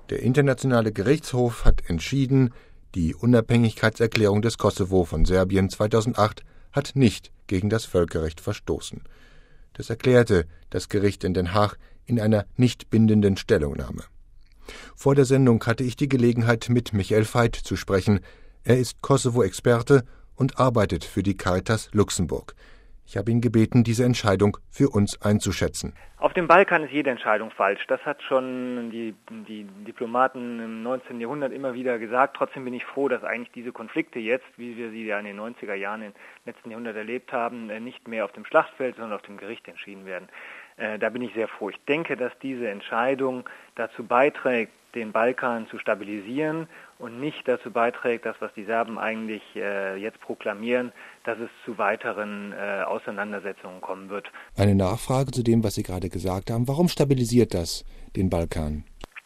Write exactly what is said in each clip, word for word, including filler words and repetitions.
Der Internationale Gerichtshof hat entschieden, die Unabhängigkeitserklärung des Kosovo von Serbien zweitausendacht hat nicht gegen das Völkerrecht verstoßen. Das erklärte das Gericht in Den Haag in einer nicht bindenden Stellungnahme. Vor der Sendung hatte ich die Gelegenheit, mit Michael Veit zu sprechen. Er ist Kosovo-Experte und arbeitet für die Caritas Luxemburg. Ich habe ihn gebeten, diese Entscheidung für uns einzuschätzen. Auf dem Balkan ist jede Entscheidung falsch. Das hat schon die, die Diplomaten im neunzehnten Jahrhundert immer wieder gesagt. Trotzdem bin ich froh, dass eigentlich diese Konflikte jetzt, wie wir sie ja in den neunziger Jahren im letzten Jahrhundert erlebt haben, nicht mehr auf dem Schlachtfeld, sondern auf dem Gericht entschieden werden. Äh, da bin ich sehr froh. Ich denke, dass diese Entscheidung dazu beiträgt, den Balkan zu stabilisieren und nicht dazu beiträgt, das, was die Serben eigentlich äh, jetzt proklamieren, dass es zu weiteren äh, Auseinandersetzungen kommen wird. Eine Nachfrage zu dem, was Sie gerade gesagt haben. Warum stabilisiert das den Balkan?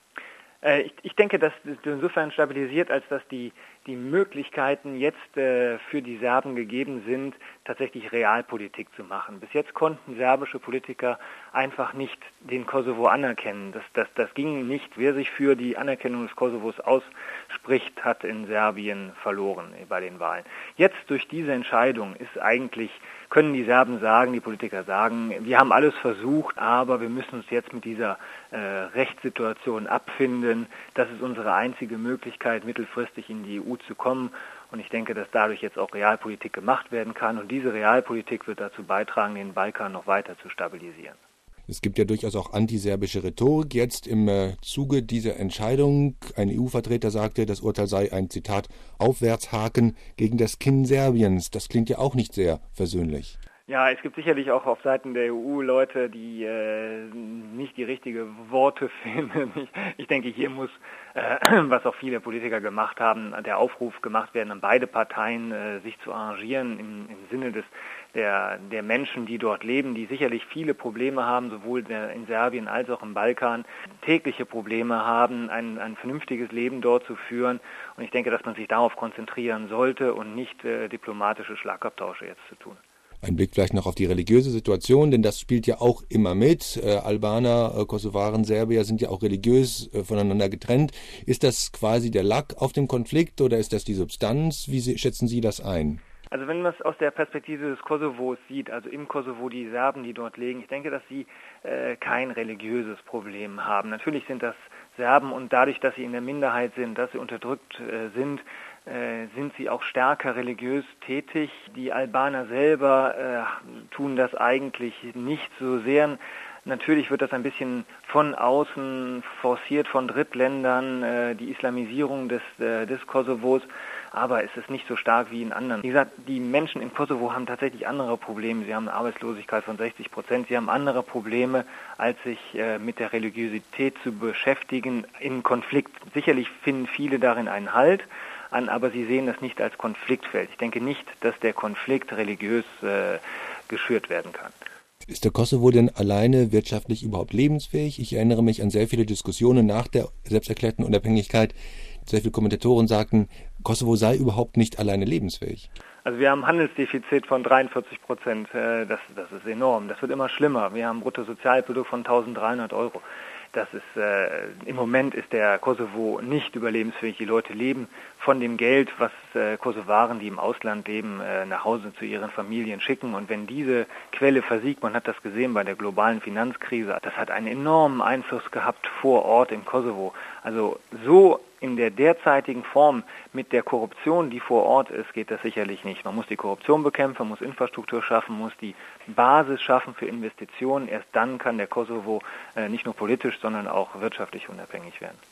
Äh, ich, ich denke, dass es insofern stabilisiert, als dass die, die Möglichkeiten jetzt äh, für die Serben gegeben sind, tatsächlich Realpolitik zu machen. Bis jetzt konnten serbische Politiker einfach nicht den Kosovo anerkennen. Das, das, das ging nicht. Wer sich für die Anerkennung des Kosovos ausspricht, hat in Serbien verloren bei den Wahlen. Jetzt durch diese Entscheidung ist eigentlich, können die Serben sagen, die Politiker sagen, wir haben alles versucht, aber wir müssen uns jetzt mit dieser äh, Rechtssituation abfinden. Das ist unsere einzige Möglichkeit, mittelfristig in die E U zu kommen. Und ich denke, dass dadurch jetzt auch Realpolitik gemacht werden kann. Und diese Realpolitik wird dazu beitragen, den Balkan noch weiter zu stabilisieren. Es gibt ja durchaus auch antiserbische Rhetorik. Jetzt im äh, Zuge dieser Entscheidung, ein E U-Vertreter sagte, das Urteil sei ein, Zitat, Aufwärtshaken gegen das Kinn Serbiens. Das klingt ja auch nicht sehr versöhnlich. Ja, es gibt sicherlich auch auf Seiten der E U Leute, die äh, nicht die richtigen Worte finden. Ich, ich denke, hier muss, äh, was auch viele Politiker gemacht haben, der Aufruf gemacht werden, an beide Parteien äh, sich zu arrangieren im, im Sinne des der, der Menschen, die dort leben, die sicherlich viele Probleme haben, sowohl in Serbien als auch im Balkan, tägliche Probleme haben, ein, ein vernünftiges Leben dort zu führen. Und ich denke, dass man sich darauf konzentrieren sollte und nicht äh, diplomatische Schlagabtausche jetzt zu tun. Ein Blick vielleicht noch auf die religiöse Situation, denn das spielt ja auch immer mit. Äh, Albaner, äh, Kosovaren, Serbier sind ja auch religiös äh, voneinander getrennt. Ist das quasi der Lack auf dem Konflikt oder ist das die Substanz? Wie Sie, schätzen Sie das ein? Also wenn man es aus der Perspektive des Kosovos sieht, also im Kosovo die Serben, die dort leben, ich denke, dass sie äh, kein religiöses Problem haben. Natürlich sind das Serben und dadurch, dass sie in der Minderheit sind, dass sie unterdrückt äh, sind, äh, sind sie auch stärker religiös tätig. Die Albaner selber äh, tun das eigentlich nicht so sehr. Natürlich wird das ein bisschen von außen forciert von Drittländern, äh, die Islamisierung des, äh, des Kosovos, aber es ist nicht so stark wie in anderen. Wie gesagt, die Menschen im Kosovo haben tatsächlich andere Probleme. Sie haben eine Arbeitslosigkeit von sechzig Prozent. Sie haben andere Probleme, als sich äh, mit der Religiosität zu beschäftigen in Konflikt. Sicherlich finden viele darin einen Halt, an, aber sie sehen das nicht als Konfliktfeld. Ich denke nicht, dass der Konflikt religiös äh, geschürt werden kann. Ist der Kosovo denn alleine wirtschaftlich überhaupt lebensfähig? Ich erinnere mich an sehr viele Diskussionen nach der selbsterklärten Unabhängigkeit. Sehr viele Kommentatoren sagten, Kosovo sei überhaupt nicht alleine lebensfähig. Also wir haben ein Handelsdefizit von dreiundvierzig Prozent. Das, das ist enorm. Das wird immer schlimmer. Wir haben ein Bruttosozialprodukt von eintausenddreihundert Euro. Das ist, äh, im Moment ist der Kosovo nicht überlebensfähig. Die Leute leben von dem Geld, was äh, Kosovaren, die im Ausland leben, äh, nach Hause zu ihren Familien schicken. Und wenn diese Quelle versiegt, man hat das gesehen bei der globalen Finanzkrise, das hat einen enormen Einfluss gehabt vor Ort im Kosovo. Also so in der derzeitigen Form mit der Korruption, die vor Ort ist, geht das sicherlich nicht. Man muss die Korruption bekämpfen, man muss Infrastruktur schaffen, muss die Basis schaffen für Investitionen. Erst dann kann der Kosovo äh, nicht nur politisch, sondern auch wirtschaftlich unabhängig werden.